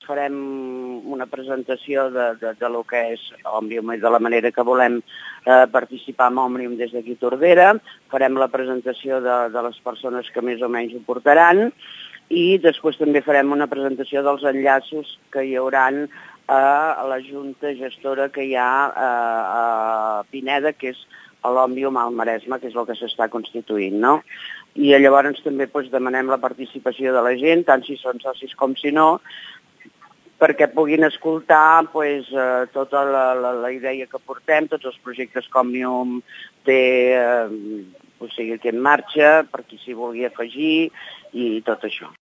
farem una presentació de lo que és Òmnium i de la manera que volem participar en Òmnium des d'aquí a Tordera. Farem la presentació de les persones que més o menys ho portaran i després també farem una presentació dels enllaços que hi hauran a la junta gestora que hi ha a Pineda, que és l'Òmnium al Maresme, que és el que s'està constituint, no? I llavors també demanem la participació de la gent, tant si són socis com si no, perquè puguin escoltar tota la idea que portem, tots els projectes que Òmnium té aquí en marxa, per qui s'hi vulgui afegir i tot això.